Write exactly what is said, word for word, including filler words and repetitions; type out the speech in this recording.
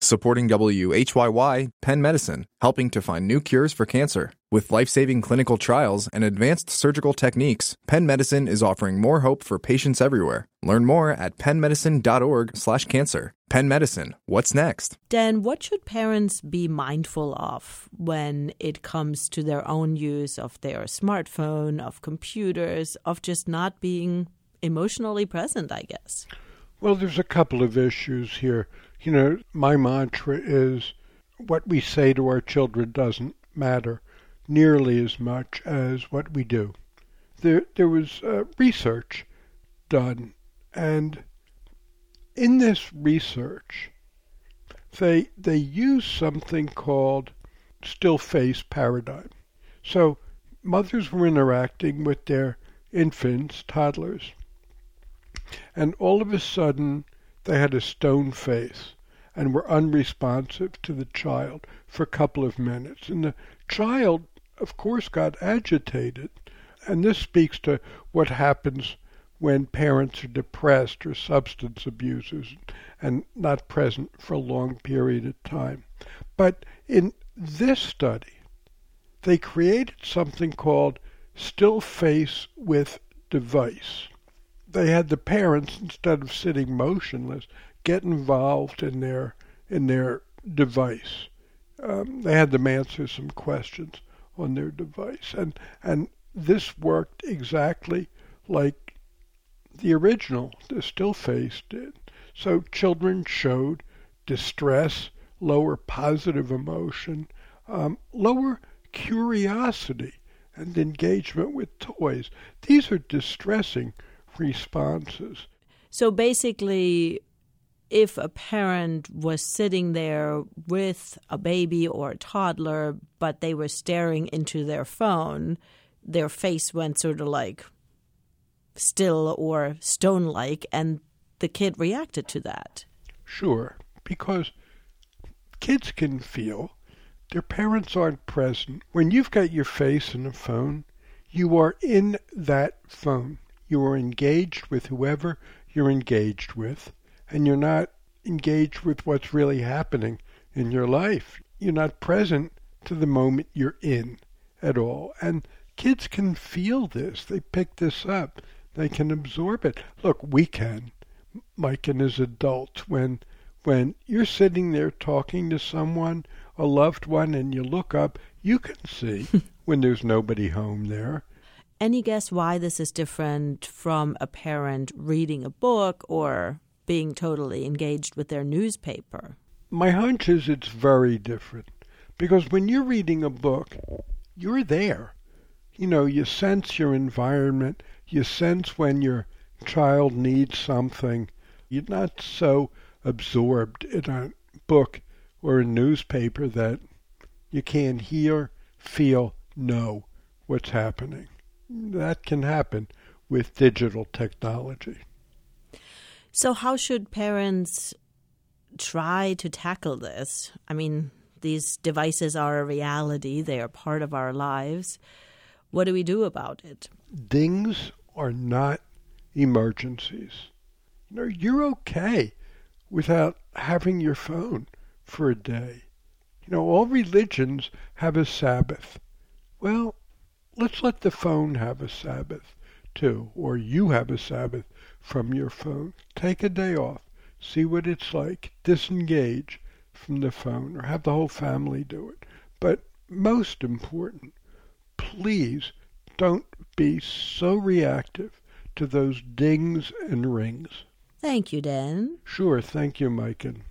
Supporting W H Y Y, Penn Medicine, helping to find new cures for cancer. With life-saving clinical trials and advanced surgical techniques, Penn Medicine is offering more hope for patients everywhere. Learn more at pennmedicine.org slash cancer. Penn Medicine, what's next? Dan, what should parents be mindful of when it comes to their own use of their smartphone, of computers, of just not being emotionally present, I guess? Well, there's a couple of issues here. You know, my mantra is what we say to our children doesn't matter nearly as much as what we do. There, there was uh, research done, and in this research, they they used something called still face paradigm. So mothers were interacting with their infants, toddlers, and all of a sudden they had a stone face and were unresponsive to the child for a couple of minutes. And the child, of course, got agitated. And this speaks to what happens when parents are depressed or substance abusers and not present for a long period of time. But in this study, they created something called still face with device. They had the parents, instead of sitting motionless, get involved in their in their device. Um, they had them answer some questions on their device, and and this worked exactly like the original, the still face did. So children showed distress, lower positive emotion, um, lower curiosity and engagement with toys. These are distressing responses. So basically, if a parent was sitting there with a baby or a toddler, but they were staring into their phone, their face went sort of like still or stone-like, and the kid reacted to that. Sure, because kids can feel their parents aren't present. When you've got your face in a phone, you are in that phone. You are engaged with whoever you're engaged with, and you're not engaged with what's really happening in your life. You're not present to the moment you're in at all. And kids can feel this. They pick this up. They can absorb it. Look, we can, Mike, and as adults, when when you're sitting there talking to someone, a loved one, and you look up, you can see when there's nobody home there. Any guess why this is different from a parent reading a book or being totally engaged with their newspaper? My hunch is it's very different. Because when you're reading a book, you're there. You know, you sense your environment. You sense when your child needs something. You're not so absorbed in a book or a newspaper that you can't hear, feel, know what's happening. That can happen with digital technology. So how should parents try to tackle this? I mean, these devices are a reality. They are part of our lives. What do we do about it? Dings are not emergencies. You know, you're okay without having your phone for a day. You know, all religions have a Sabbath. Well, let's let the phone have a Sabbath too, or you have a Sabbath from your phone. Take a day off. See what it's like. Disengage from the phone, or have the whole family do it. But most important, please don't be so reactive to those dings and rings. Thank you, Dan. Sure. Thank you, Mike.